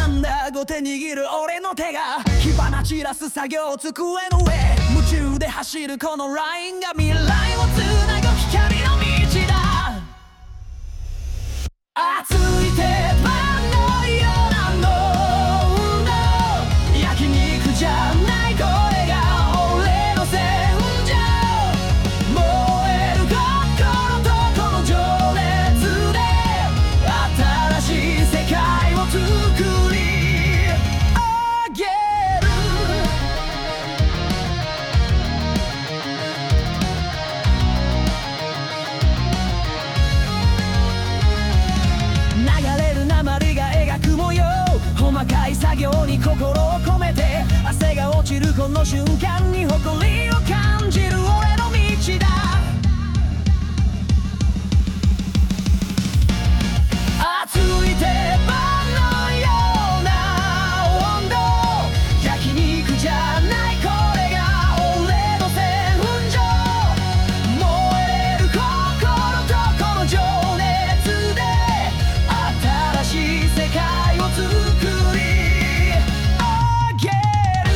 なんだご手握る俺の手が火花散らす作業机の上夢中で走るこのラインが未来をつなぐ光の道だ熱い鉄板のようなの焼肉じゃないこれが俺の戦場燃える心とこの情熱で新しい世界を作り上げる流れる鉛が描く模様細かい作業に心を込めて汗が落ちるこの瞬間に誇りを感じる俺の道だ熱い鉄板のような温度焼肉じゃないこれが俺の戦場燃える心とこの情熱で新しい世界を作り上げる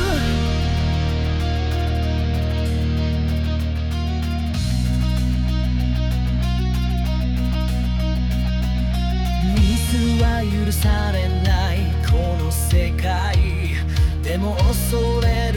ミスは許されないこの世界でも恐れる